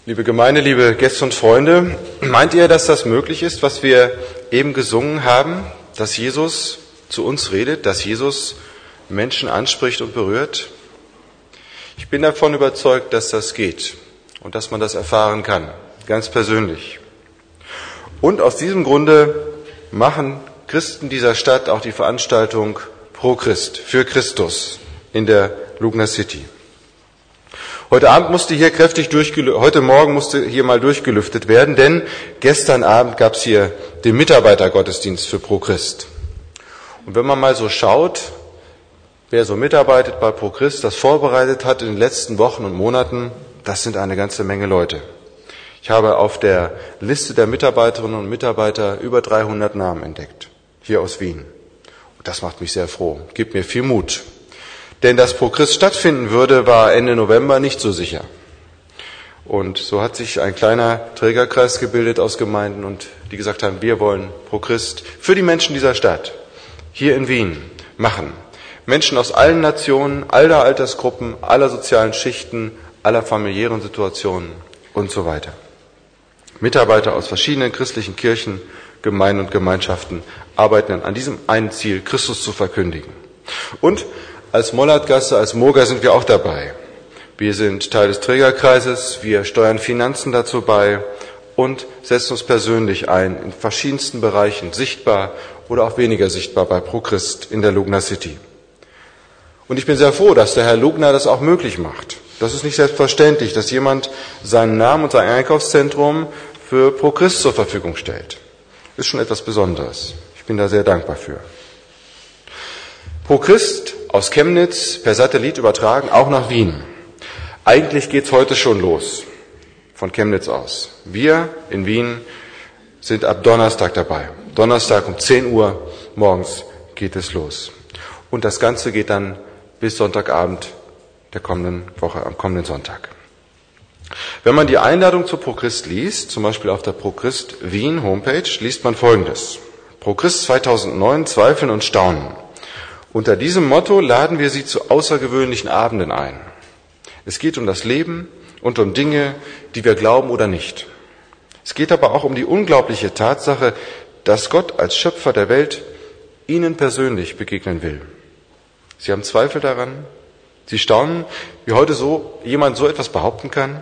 Liebe Gemeinde, liebe Gäste und Freunde, meint ihr, dass das möglich ist, was wir eben gesungen haben, dass Jesus zu uns redet, dass Jesus Menschen anspricht und berührt? Ich bin davon überzeugt, dass das geht und dass man das erfahren kann, ganz persönlich. Und aus diesem Grunde machen Christen dieser Stadt auch die Veranstaltung Pro Christ, für Christus in der Lugner City. Heute Morgen musste hier mal durchgelüftet werden, denn gestern Abend gab es hier den Mitarbeitergottesdienst für Pro Christ. Und wenn man mal so schaut, wer so mitarbeitet bei Pro Christ, das vorbereitet hat in den letzten Wochen und Monaten, das sind eine ganze Menge Leute. Ich habe auf der Liste der Mitarbeiterinnen und Mitarbeiter über 300 Namen entdeckt, hier aus Wien. Und das macht mich sehr froh, gibt mir viel Mut. Denn dass Pro Christ stattfinden würde, war Ende November nicht so sicher. Und so hat sich ein kleiner Trägerkreis gebildet aus Gemeinden, und die gesagt haben, wir wollen Pro Christ für die Menschen dieser Stadt hier in Wien machen. Menschen aus allen Nationen, aller Altersgruppen, aller sozialen Schichten, aller familiären Situationen und so weiter. Mitarbeiter aus verschiedenen christlichen Kirchen, Gemeinden und Gemeinschaften arbeiten an diesem einen Ziel, Christus zu verkündigen. Und als Mollertgasse, als Moga sind wir auch dabei. Wir sind Teil des Trägerkreises, wir steuern Finanzen dazu bei und setzen uns persönlich ein in verschiedensten Bereichen, sichtbar oder auch weniger sichtbar bei Pro Christ in der Lugner City. Und ich bin sehr froh, dass der Herr Lugner das auch möglich macht. Das ist nicht selbstverständlich, dass jemand seinen Namen und sein Einkaufszentrum für Pro Christ zur Verfügung stellt. Ist schon etwas Besonderes. Ich bin da sehr dankbar für. Pro Christ aus Chemnitz per Satellit übertragen, auch nach Wien. Eigentlich geht's heute schon los, von Chemnitz aus. Wir in Wien sind ab Donnerstag dabei. Donnerstag um 10 Uhr morgens geht es los. Und das Ganze geht dann bis Sonntagabend der kommenden Woche, am kommenden Sonntag. Wenn man die Einladung zu Pro Christ liest, zum Beispiel auf der Pro Christ Wien Homepage, liest man Folgendes. Pro Christ 2009, Zweifeln und Staunen. Unter diesem Motto laden wir Sie zu außergewöhnlichen Abenden ein. Es geht um das Leben und um Dinge, die wir glauben oder nicht. Es geht aber auch um die unglaubliche Tatsache, dass Gott als Schöpfer der Welt Ihnen persönlich begegnen will. Sie haben Zweifel daran? Sie staunen, wie heute jemand so etwas behaupten kann?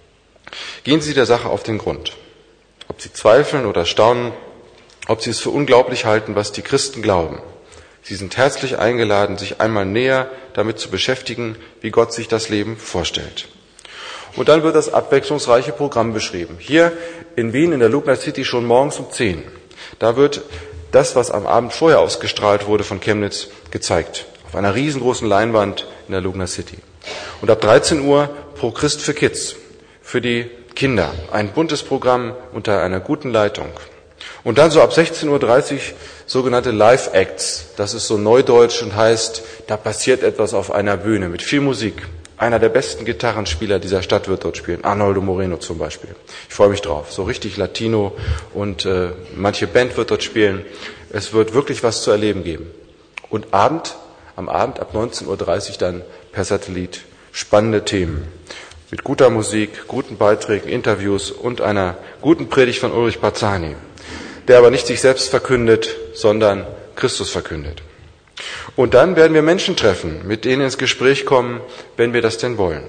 Gehen Sie der Sache auf den Grund. Ob Sie zweifeln oder staunen, ob Sie es für unglaublich halten, was die Christen glauben. Sie sind herzlich eingeladen, sich einmal näher damit zu beschäftigen, wie Gott sich das Leben vorstellt. Und dann wird das abwechslungsreiche Programm beschrieben. Hier in Wien in der Lugner City schon morgens um 10. Da wird das, was am Abend vorher ausgestrahlt wurde von Chemnitz, gezeigt. Auf einer riesengroßen Leinwand in der Lugner City. Und ab 13 Uhr Pro Christ für Kids, für die Kinder. Ein buntes Programm unter einer guten Leitung. Und dann so ab 16.30 Uhr sogenannte Live-Acts. Das ist so neudeutsch und heißt, da passiert etwas auf einer Bühne mit viel Musik. Einer der besten Gitarrenspieler dieser Stadt wird dort spielen. Arnoldo Moreno zum Beispiel. Ich freue mich drauf. So richtig Latino und manche Band wird dort spielen. Es wird wirklich was zu erleben geben. Und am Abend ab 19.30 Uhr dann per Satellit spannende Themen. Mit guter Musik, guten Beiträgen, Interviews und einer guten Predigt von Ulrich Barzani, der aber nicht sich selbst verkündet, sondern Christus verkündet. Und dann werden wir Menschen treffen, mit denen ins Gespräch kommen, wenn wir das denn wollen.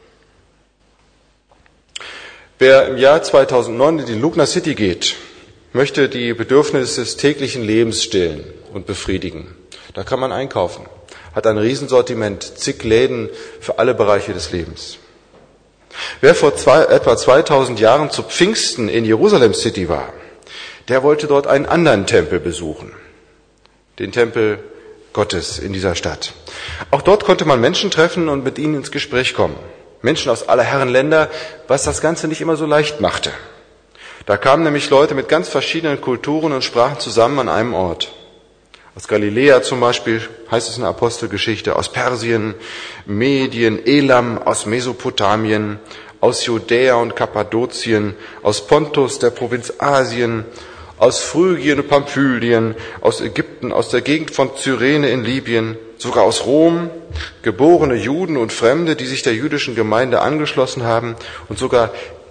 Wer im Jahr 2009 in die Lugner City geht, möchte die Bedürfnisse des täglichen Lebens stillen und befriedigen. Da kann man einkaufen, hat ein Riesensortiment, zig Läden für alle Bereiche des Lebens. Wer vor etwa 2000 Jahren zu Pfingsten in Jerusalem City war, der wollte dort einen anderen Tempel besuchen, den Tempel Gottes in dieser Stadt. Auch dort konnte man Menschen treffen und mit ihnen ins Gespräch kommen. Menschen aus aller Herren Länder, was das Ganze nicht immer so leicht machte. Da kamen nämlich Leute mit ganz verschiedenen Kulturen und Sprachen zusammen an einem Ort. Aus Galiläa zum Beispiel, heißt es in der Apostelgeschichte, aus Persien, Medien, Elam, aus Mesopotamien, aus Judäa und Kappadokien, aus Pontus, der Provinz Asien, aus Phrygien und Pamphylien, aus Ägypten, aus der Gegend von Cyrene in Libyen, sogar aus Rom, geborene Juden und Fremde, die sich der jüdischen Gemeinde angeschlossen haben, und sogar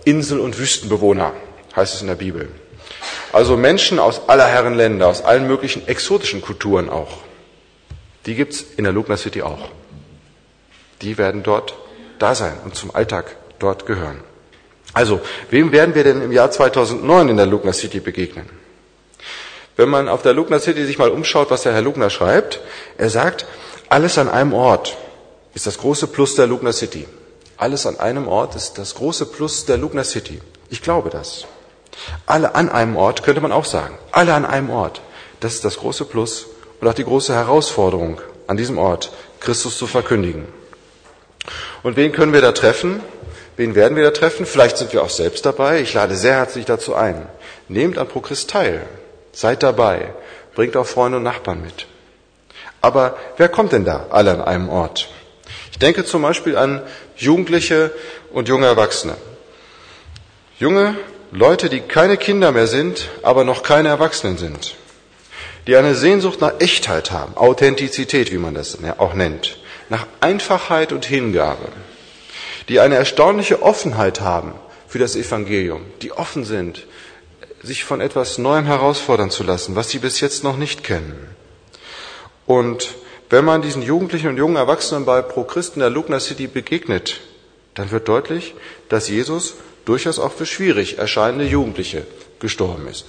Insel- und Wüstenbewohner, heißt es in der Bibel. Also Menschen aus aller Herren Länder, aus allen möglichen exotischen Kulturen auch. Die gibt's in der Lugner City auch. Die werden dort da sein und zum Alltag dort gehören. Also, wem werden wir denn im Jahr 2009 in der Lugner City begegnen? Wenn man auf der Lugner City sich mal umschaut, was der Herr Lugner schreibt, er sagt, alles an einem Ort ist das große Plus der Lugner City. Alles an einem Ort ist das große Plus der Lugner City. Ich glaube das. Alle an einem Ort könnte man auch sagen. Alle an einem Ort. Das ist das große Plus und auch die große Herausforderung an diesem Ort, Christus zu verkündigen. Und wen können wir da treffen? Wen werden wir da treffen? Vielleicht sind wir auch selbst dabei. Ich lade sehr herzlich dazu ein. Nehmt an ProChrist teil. Seid dabei. Bringt auch Freunde und Nachbarn mit. Aber wer kommt denn da alle an einem Ort? Ich denke zum Beispiel an Jugendliche und junge Erwachsene. Junge Leute, die keine Kinder mehr sind, aber noch keine Erwachsenen sind. Die eine Sehnsucht nach Echtheit haben, Authentizität, wie man das auch nennt. Nach Einfachheit und Hingabe. Die eine erstaunliche Offenheit haben für das Evangelium. Die offen sind, sich von etwas Neuem herausfordern zu lassen, was sie bis jetzt noch nicht kennen. Und wenn man diesen Jugendlichen und jungen Erwachsenen bei ProChrist in der Lugner City begegnet, dann wird deutlich, dass Jesus durchaus auch für schwierig erscheinende Jugendliche gestorben ist.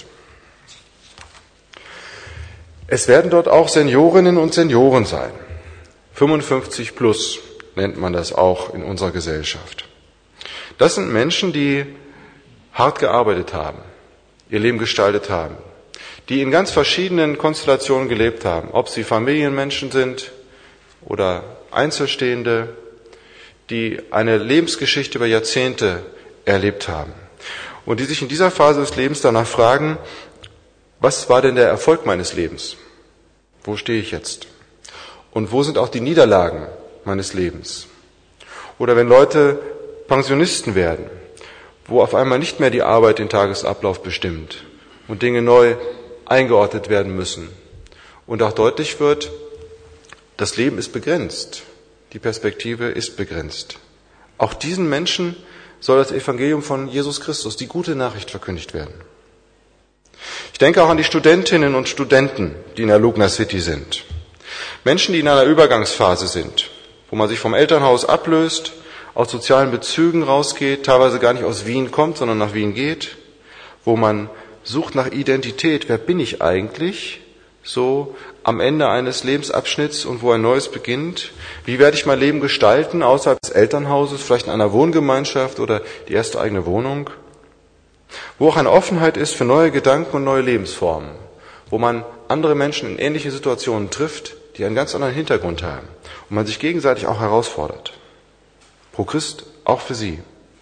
Es werden dort auch Seniorinnen und Senioren sein. 55 plus nennt man das auch in unserer Gesellschaft. Das sind Menschen, die hart gearbeitet haben, ihr Leben gestaltet haben, die in ganz verschiedenen Konstellationen gelebt haben, ob sie Familienmenschen sind oder Einzelstehende, die eine Lebensgeschichte über Jahrzehnte erlebt haben und die sich in dieser Phase des Lebens danach fragen, was war denn der Erfolg meines Lebens? Wo stehe ich jetzt? Und wo sind auch die Niederlagen meines Lebens? Oder wenn Leute Pensionisten werden, wo auf einmal nicht mehr die Arbeit den Tagesablauf bestimmt und Dinge neu eingeordnet werden müssen und auch deutlich wird, das Leben ist begrenzt, die Perspektive ist begrenzt. Auch diesen Menschen soll das Evangelium von Jesus Christus, die gute Nachricht, verkündigt werden. Ich denke auch an die Studentinnen und Studenten, die in der Lugner City sind. Menschen, die in einer Übergangsphase sind, wo man sich vom Elternhaus ablöst, aus sozialen Bezügen rausgeht, teilweise gar nicht aus Wien kommt, sondern nach Wien geht, wo man sucht nach Identität. Wer bin ich eigentlich? So am Ende eines Lebensabschnitts und wo ein neues beginnt. Wie werde ich mein Leben gestalten außerhalb des Elternhauses, vielleicht in einer Wohngemeinschaft oder die erste eigene Wohnung? Wo auch eine Offenheit ist für neue Gedanken und neue Lebensformen. Wo man andere Menschen in ähnliche Situationen trifft, die einen ganz anderen Hintergrund haben. Und man sich gegenseitig auch herausfordert. ProChrist auch für Sie.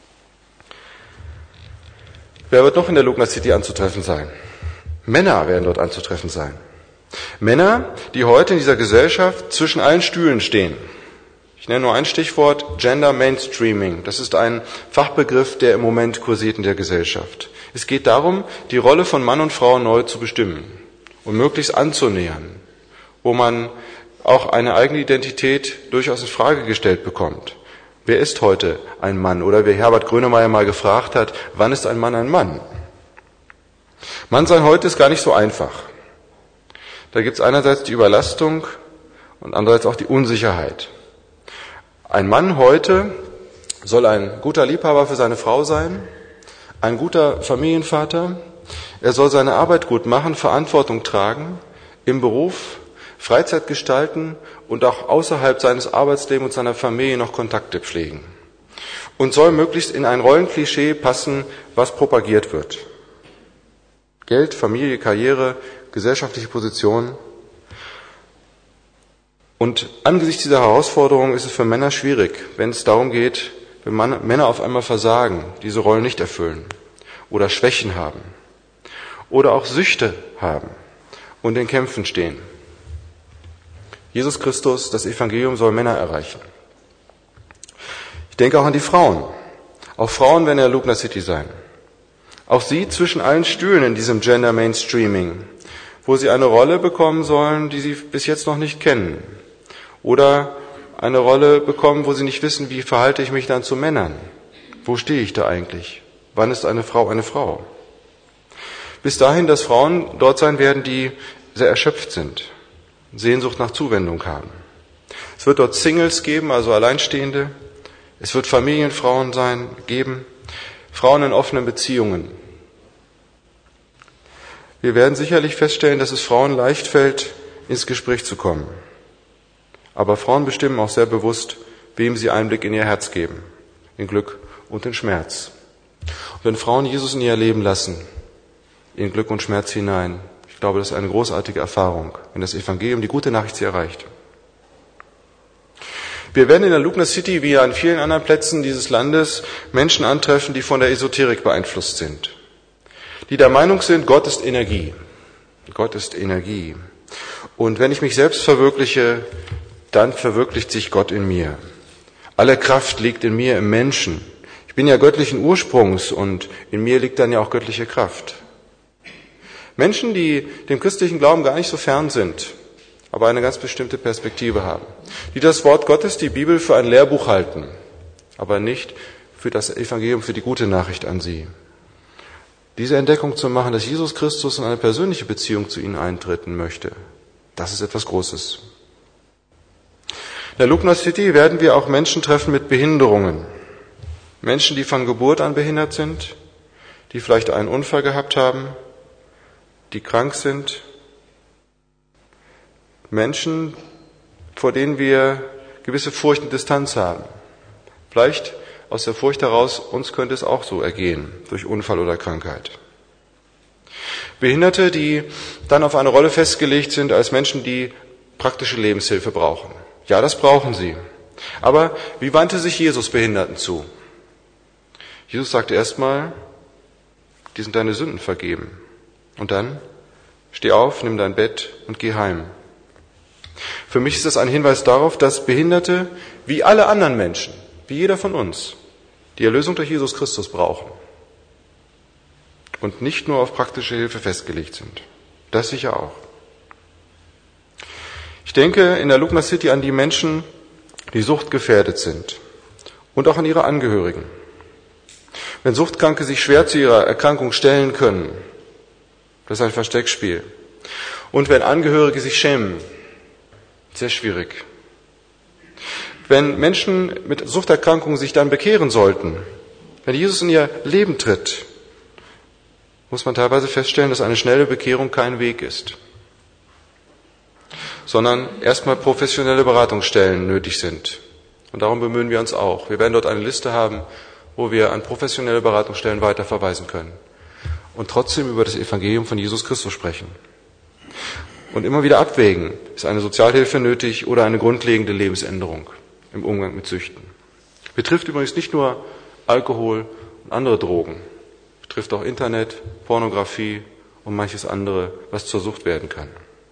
Wer wird noch in der Lugner City anzutreffen sein? Männer werden dort anzutreffen sein. Männer, die heute in dieser Gesellschaft zwischen allen Stühlen stehen. Ich nenne nur ein Stichwort, Gender Mainstreaming. Das ist ein Fachbegriff, der im Moment kursiert in der Gesellschaft. Es geht darum, die Rolle von Mann und Frau neu zu bestimmen und möglichst anzunähern, wo man auch eine eigene Identität durchaus in Frage gestellt bekommt. Wer ist heute ein Mann? Oder wie Herbert Grönemeyer mal gefragt hat, wann ist ein Mann ein Mann? Mann sein heute ist gar nicht so einfach. Da gibt es einerseits die Überlastung und andererseits auch die Unsicherheit. Ein Mann heute soll ein guter Liebhaber für seine Frau sein, ein guter Familienvater. Er soll seine Arbeit gut machen, Verantwortung tragen, im Beruf Freizeit gestalten und auch außerhalb seines Arbeitslebens und seiner Familie noch Kontakte pflegen. Und soll möglichst in ein Rollenklischee passen, was propagiert wird. Geld, Familie, Karriere, gesellschaftliche Position. Und angesichts dieser Herausforderung ist es für Männer schwierig, wenn es darum geht, wenn Männer auf einmal versagen, diese Rollen nicht erfüllen oder Schwächen haben oder auch Süchte haben und in Kämpfen stehen. Jesus Christus, das Evangelium soll Männer erreichen. Ich denke auch an die Frauen. Auch Frauen werden in der Lugner City sein. Auch sie zwischen allen Stühlen in diesem Gender Mainstreaming, wo sie eine Rolle bekommen sollen, die sie bis jetzt noch nicht kennen. Oder eine Rolle bekommen, wo sie nicht wissen, wie verhalte ich mich dann zu Männern? Wo stehe ich da eigentlich? Wann ist eine Frau eine Frau? Bis dahin, dass Frauen dort sein werden, die sehr erschöpft sind, Sehnsucht nach Zuwendung haben. Es wird dort Singles geben, also Alleinstehende. Es wird Familienfrauen geben, Frauen in offenen Beziehungen. Wir werden sicherlich feststellen, dass es Frauen leicht fällt, ins Gespräch zu kommen. Aber Frauen bestimmen auch sehr bewusst, wem sie Einblick in ihr Herz geben, in Glück und in Schmerz. Und wenn Frauen Jesus in ihr Leben lassen, in Glück und Schmerz hinein, ich glaube, das ist eine großartige Erfahrung, wenn das Evangelium, die gute Nachricht, sie erreicht. Wir werden in der Lugner City, wie an vielen anderen Plätzen dieses Landes, Menschen antreffen, die von der Esoterik beeinflusst sind. Die der Meinung sind, Gott ist Energie. Gott ist Energie. Und wenn ich mich selbst verwirkliche, dann verwirklicht sich Gott in mir. Alle Kraft liegt in mir, im Menschen. Ich bin ja göttlichen Ursprungs und in mir liegt dann ja auch göttliche Kraft. Menschen, die dem christlichen Glauben gar nicht so fern sind, aber eine ganz bestimmte Perspektive haben. Die das Wort Gottes, die Bibel, für ein Lehrbuch halten, aber nicht für das Evangelium, für die gute Nachricht an sie. Diese Entdeckung zu machen, dass Jesus Christus in eine persönliche Beziehung zu ihnen eintreten möchte, das ist etwas Großes. In der Lugner City werden wir auch Menschen treffen mit Behinderungen. Menschen, die von Geburt an behindert sind, die vielleicht einen Unfall gehabt haben, die krank sind. Menschen, vor denen wir gewisse Furcht und Distanz haben. Vielleicht aus der Furcht heraus, uns könnte es auch so ergehen, durch Unfall oder Krankheit. Behinderte, die dann auf eine Rolle festgelegt sind als Menschen, die praktische Lebenshilfe brauchen. Ja, das brauchen sie. Aber wie wandte sich Jesus Behinderten zu? Jesus sagte erstmal, dir sind deine Sünden vergeben. Und dann, steh auf, nimm dein Bett und geh heim. Für mich ist das ein Hinweis darauf, dass Behinderte, wie alle anderen Menschen, wie jeder von uns, die Erlösung durch Jesus Christus brauchen und nicht nur auf praktische Hilfe festgelegt sind. Das sicher auch. Ich denke in der Lugner City an die Menschen, die suchtgefährdet sind und auch an ihre Angehörigen. Wenn Suchtkranke sich schwer zu ihrer Erkrankung stellen können, das ist ein Versteckspiel. Und wenn Angehörige sich schämen, sehr schwierig. Wenn Menschen mit Suchterkrankungen sich dann bekehren sollten, wenn Jesus in ihr Leben tritt, muss man teilweise feststellen, dass eine schnelle Bekehrung kein Weg ist, sondern erstmal professionelle Beratungsstellen nötig sind. Und darum bemühen wir uns auch. Wir werden dort eine Liste haben, wo wir an professionelle Beratungsstellen weiterverweisen können und trotzdem über das Evangelium von Jesus Christus sprechen. Und immer wieder abwägen, ist eine Sozialhilfe nötig oder eine grundlegende Lebensänderung im Umgang mit Süchten. Betrifft übrigens nicht nur Alkohol und andere Drogen, betrifft auch Internet, Pornografie und manches andere, was zur Sucht werden kann.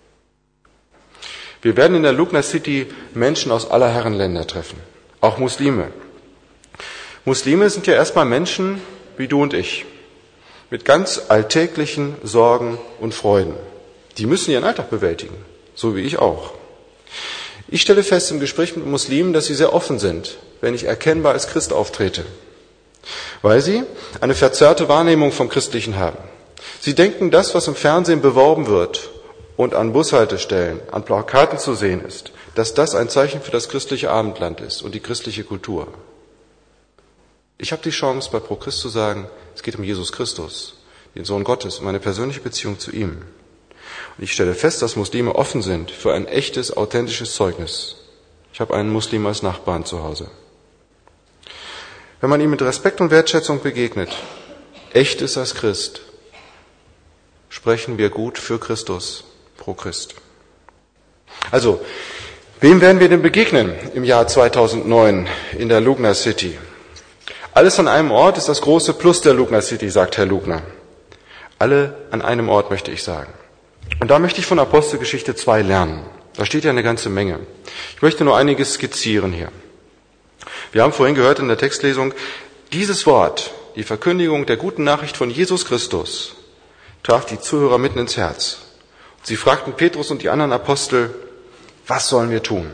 Wir werden in der Lugner City Menschen aus aller Herrenländer treffen, auch Muslime. Muslime sind ja erstmal Menschen wie du und ich, mit ganz alltäglichen Sorgen und Freuden. Die müssen ihren Alltag bewältigen, so wie ich auch. Ich stelle fest im Gespräch mit Muslimen, dass sie sehr offen sind, wenn ich erkennbar als Christ auftrete, weil sie eine verzerrte Wahrnehmung vom Christlichen haben. Sie denken, das, was im Fernsehen beworben wird und an Bushaltestellen, an Plakaten zu sehen ist, dass das ein Zeichen für das christliche Abendland ist und die christliche Kultur. Ich habe die Chance, bei ProChrist zu sagen, es geht um Jesus Christus, den Sohn Gottes, um eine persönliche Beziehung zu ihm. Und ich stelle fest, dass Muslime offen sind für ein echtes, authentisches Zeugnis. Ich habe einen Muslim als Nachbarn zu Hause. Wenn man ihm mit Respekt und Wertschätzung begegnet, echt ist als Christ, sprechen wir gut für Christus, pro Christ. Also, wem werden wir denn begegnen im Jahr 2009 in der Lugner City? Alles an einem Ort ist das große Plus der Lugner City, sagt Herr Lugner. Alle an einem Ort, möchte ich sagen. Und da möchte ich von Apostelgeschichte 2 lernen. Da steht ja eine ganze Menge. Ich möchte nur einiges skizzieren hier. Wir haben vorhin gehört in der Textlesung, dieses Wort, die Verkündigung der guten Nachricht von Jesus Christus, traf die Zuhörer mitten ins Herz. Sie fragten Petrus und die anderen Apostel, was sollen wir tun?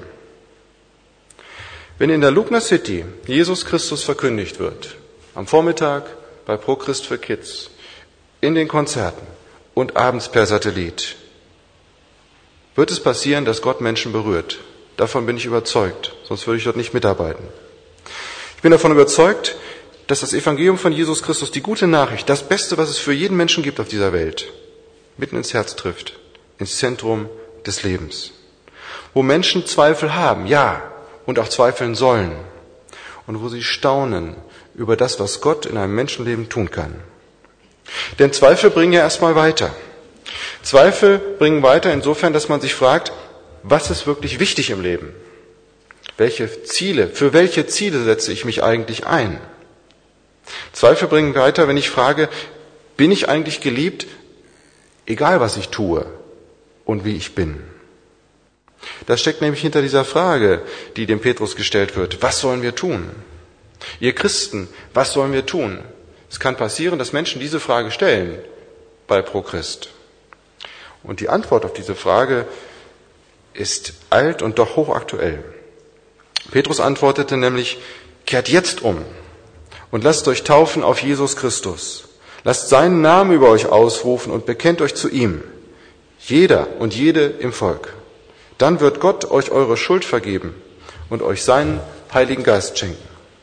Wenn in der Lugner City Jesus Christus verkündigt wird, am Vormittag bei ProChrist für Kids, in den Konzerten und abends per Satellit, wird es passieren, dass Gott Menschen berührt. Davon bin ich überzeugt, sonst würde ich dort nicht mitarbeiten. Ich bin davon überzeugt, dass das Evangelium von Jesus Christus, die gute Nachricht, das Beste, was es für jeden Menschen gibt auf dieser Welt, mitten ins Herz trifft, ins Zentrum des Lebens. Wo Menschen Zweifel haben, ja, und auch zweifeln sollen. Und wo sie staunen über das, was Gott in einem Menschenleben tun kann. Denn Zweifel bringen ja erstmal weiter. Zweifel bringen weiter insofern, dass man sich fragt, was ist wirklich wichtig im Leben? Für welche Ziele setze ich mich eigentlich ein? Zweifel bringen weiter, wenn ich frage, bin ich eigentlich geliebt, egal was ich tue und wie ich bin? Das steckt nämlich hinter dieser Frage, die dem Petrus gestellt wird. Was sollen wir tun? Ihr Christen, was sollen wir tun? Es kann passieren, dass Menschen diese Frage stellen bei ProChrist. Und die Antwort auf diese Frage ist alt und doch hochaktuell. Petrus antwortete nämlich, kehrt jetzt um und lasst euch taufen auf Jesus Christus. Lasst seinen Namen über euch ausrufen und bekennt euch zu ihm. Jeder und jede im Volk. Dann wird Gott euch eure Schuld vergeben und euch seinen Heiligen Geist schenken.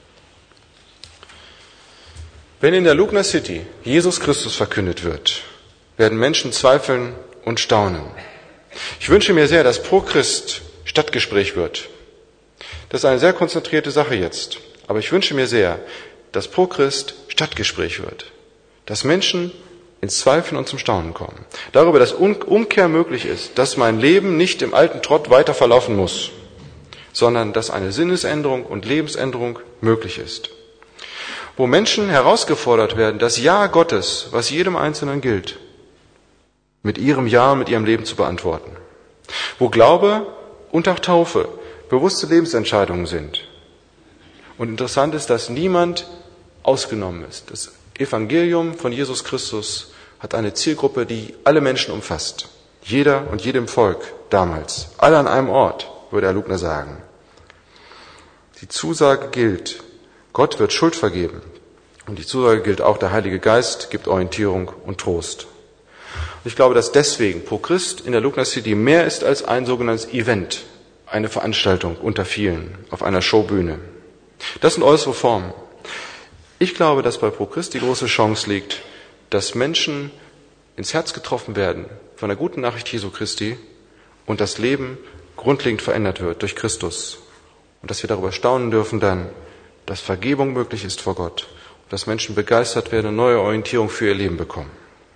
Wenn in der Lugner City Jesus Christus verkündet wird, werden Menschen zweifeln und staunen. Ich wünsche mir sehr, dass ProChrist Stadtgespräch wird. Das ist eine sehr konzentrierte Sache jetzt. Aber ich wünsche mir sehr, dass ProChrist Stadtgespräch wird. Dass Menschen ins Zweifeln und zum Staunen kommen. Darüber, dass Umkehr möglich ist, dass mein Leben nicht im alten Trott weiter verlaufen muss, sondern dass eine Sinnesänderung und Lebensänderung möglich ist. Wo Menschen herausgefordert werden, das Ja Gottes, was jedem Einzelnen gilt, mit ihrem Ja und mit ihrem Leben zu beantworten. Wo Glaube und auch Taufe bewusste Lebensentscheidungen sind. Und interessant ist, dass niemand ausgenommen ist. Das Evangelium von Jesus Christus hat eine Zielgruppe, die alle Menschen umfasst. Jeder und jedem Volk damals. Alle an einem Ort, würde Herr Lugner sagen. Die Zusage gilt, Gott wird Schuld vergeben. Und die Zusage gilt auch, der Heilige Geist gibt Orientierung und Trost. Und ich glaube, dass deswegen ProChrist in der Lugner City mehr ist als ein sogenanntes Event, eine Veranstaltung unter vielen auf einer Showbühne. Das sind äußere Formen. Ich glaube, dass bei ProChrist die große Chance liegt, dass Menschen ins Herz getroffen werden von der guten Nachricht Jesu Christi und das Leben grundlegend verändert wird durch Christus. Und dass wir darüber staunen dürfen dann, dass Vergebung möglich ist vor Gott und dass Menschen begeistert werden und neue Orientierung für ihr Leben bekommen.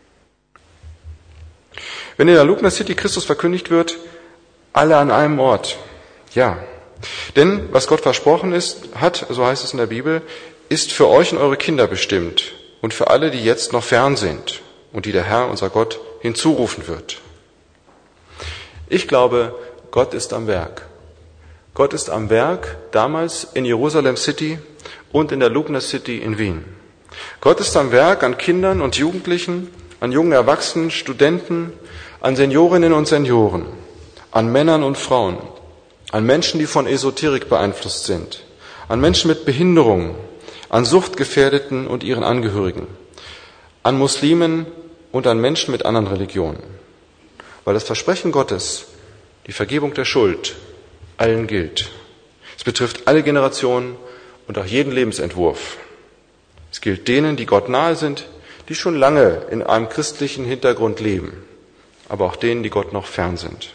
Wenn in der Lugner City Christus verkündigt wird, alle an einem Ort, ja. Denn was Gott versprochen hat, so heißt es in der Bibel, ist für euch und eure Kinder bestimmt und für alle, die jetzt noch fern sind und die der Herr, unser Gott, hinzurufen wird. Ich glaube, Gott ist am Werk. Gott ist am Werk damals in Jerusalem City und in der Lugner City in Wien. Gott ist am Werk an Kindern und Jugendlichen, an jungen Erwachsenen, Studenten, an Seniorinnen und Senioren, an Männern und Frauen, an Menschen, die von Esoterik beeinflusst sind, an Menschen mit Behinderungen, an Suchtgefährdeten und ihren Angehörigen, an Muslimen und an Menschen mit anderen Religionen. Weil das Versprechen Gottes, die Vergebung der Schuld, allen gilt. Es betrifft alle Generationen und auch jeden Lebensentwurf. Es gilt denen, die Gott nahe sind, die schon lange in einem christlichen Hintergrund leben, aber auch denen, die Gott noch fern sind.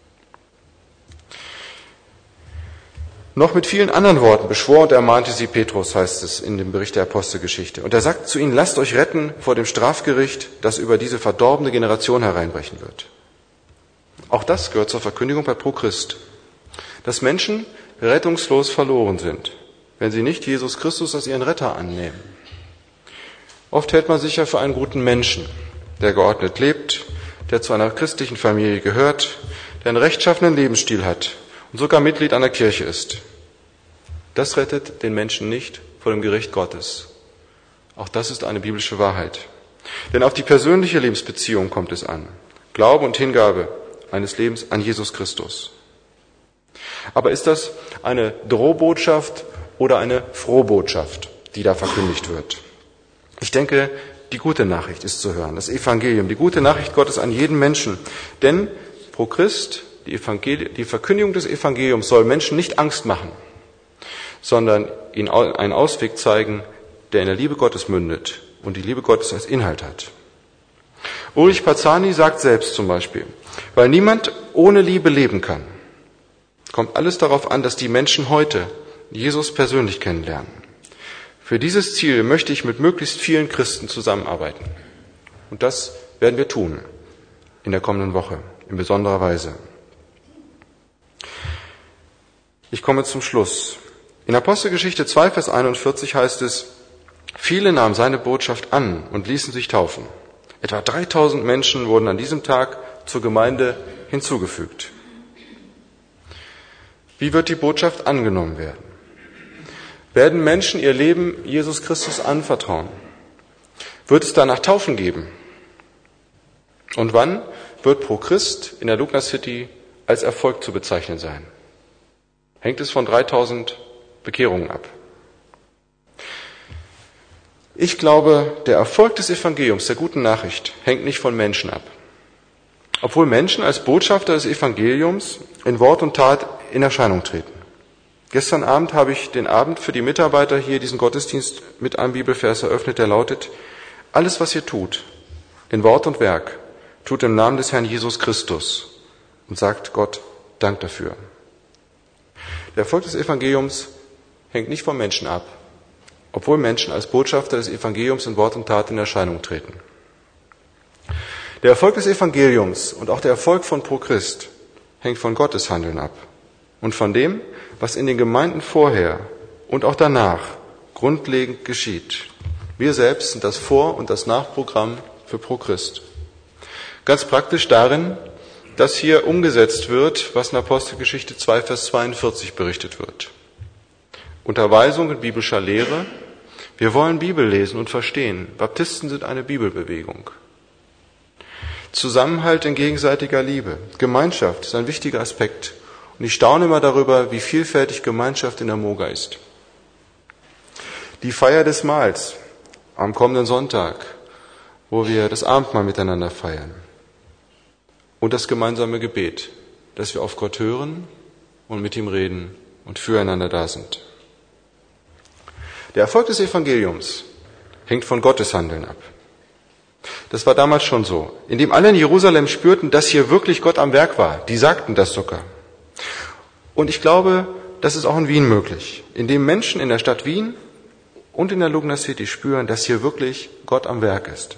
Noch mit vielen anderen Worten beschwor und ermahnte sie Petrus, heißt es in dem Bericht der Apostelgeschichte. Und er sagt zu ihnen, lasst euch retten vor dem Strafgericht, das über diese verdorbene Generation hereinbrechen wird. Auch das gehört zur Verkündigung bei ProChrist, dass Menschen rettungslos verloren sind, wenn sie nicht Jesus Christus als ihren Retter annehmen. Oft hält man sich ja für einen guten Menschen, der geordnet lebt, der zu einer christlichen Familie gehört, der einen rechtschaffenen Lebensstil hat und sogar Mitglied einer Kirche ist. Das rettet den Menschen nicht vor dem Gericht Gottes. Auch das ist eine biblische Wahrheit. Denn auf die persönliche Lebensbeziehung kommt es an. Glaube und Hingabe eines Lebens an Jesus Christus. Aber ist das eine Drohbotschaft oder eine Frohbotschaft, die da verkündigt wird? Ich denke, die gute Nachricht ist zu hören, das Evangelium, die gute Nachricht Gottes an jeden Menschen. Denn pro Christ, die Verkündigung des Evangeliums soll Menschen nicht Angst machen, sondern ihnen einen Ausweg zeigen, der in der Liebe Gottes mündet und die Liebe Gottes als Inhalt hat. Ulrich Parzani sagt selbst zum Beispiel, weil niemand ohne Liebe leben kann, kommt alles darauf an, dass die Menschen heute Jesus persönlich kennenlernen. Für dieses Ziel möchte ich mit möglichst vielen Christen zusammenarbeiten. Und das werden wir tun in der kommenden Woche, in besonderer Weise. Ich komme zum Schluss. In Apostelgeschichte 2, Vers 41 heißt es, viele nahmen seine Botschaft an und ließen sich taufen. Etwa 3000 Menschen wurden an diesem Tag zur Gemeinde hinzugefügt. Wie wird die Botschaft angenommen werden? Werden Menschen ihr Leben Jesus Christus anvertrauen? Wird es danach Taufen geben? Und wann wird pro Christ in der Lugner City als Erfolg zu bezeichnen sein? Hängt es von 3000 Bekehrungen ab? Ich glaube, der Erfolg des Evangeliums, der guten Nachricht, hängt nicht von Menschen ab. Obwohl Menschen als Botschafter des Evangeliums in Wort und Tat in Erscheinung treten. Gestern Abend habe ich den Abend für die Mitarbeiter hier diesen Gottesdienst mit einem Bibelvers eröffnet, der lautet, alles, was ihr tut, in Wort und Werk, tut im Namen des Herrn Jesus Christus und sagt Gott Dank dafür. Der Erfolg des Evangeliums hängt nicht vom Menschen ab, obwohl Menschen als Botschafter des Evangeliums in Wort und Tat in Erscheinung treten. Der Erfolg des Evangeliums und auch der Erfolg von Pro Christ hängt von Gottes Handeln ab und von dem, was in den Gemeinden vorher und auch danach grundlegend geschieht. Wir selbst sind das Vor- und das Nachprogramm für Pro Christ. Ganz praktisch darin, dass hier umgesetzt wird, was in Apostelgeschichte 2, Vers 42 berichtet wird. Unterweisung in biblischer Lehre. Wir wollen Bibel lesen und verstehen. Baptisten sind eine Bibelbewegung. Zusammenhalt in gegenseitiger Liebe. Gemeinschaft ist ein wichtiger Aspekt. Und ich staune immer darüber, wie vielfältig Gemeinschaft in der Moga ist. Die Feier des Mahls am kommenden Sonntag, wo wir das Abendmahl miteinander feiern. Und das gemeinsame Gebet, dass wir auf Gott hören und mit ihm reden und füreinander da sind. Der Erfolg des Evangeliums hängt von Gottes Handeln ab. Das war damals schon so. Indem alle in Jerusalem spürten, dass hier wirklich Gott am Werk war. Die sagten das sogar. Und ich glaube, das ist auch in Wien möglich. Indem Menschen in der Stadt Wien und in der Lugner City spüren, dass hier wirklich Gott am Werk ist.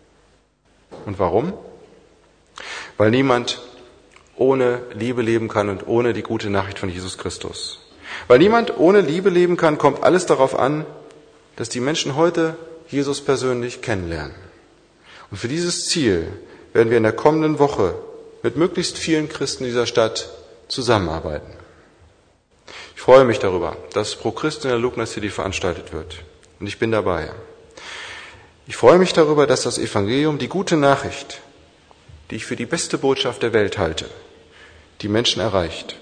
Und warum? Weil niemand ohne Liebe leben kann und ohne die gute Nachricht von Jesus Christus. Weil niemand ohne Liebe leben kann, kommt alles darauf an, dass die Menschen heute Jesus persönlich kennenlernen. Und für dieses Ziel werden wir in der kommenden Woche mit möglichst vielen Christen dieser Stadt zusammenarbeiten. Ich freue mich darüber, dass Pro Christ in der Lugner City veranstaltet wird. Und ich bin dabei. Ich freue mich darüber, dass das Evangelium, die gute Nachricht, die ich für die beste Botschaft der Welt halte, die Menschen erreicht.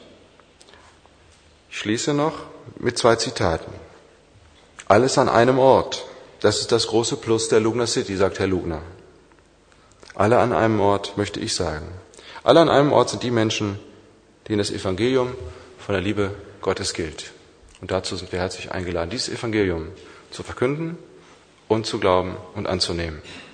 Ich schließe noch mit 2 Zitaten. Alles an einem Ort. Das ist das große Plus der Lugner City, sagt Herr Lugner. Alle an einem Ort, möchte ich sagen. Alle an einem Ort sind die Menschen, denen das Evangelium von der Liebe Gottes gilt. Und dazu sind wir herzlich eingeladen, dieses Evangelium zu verkünden und zu glauben und anzunehmen.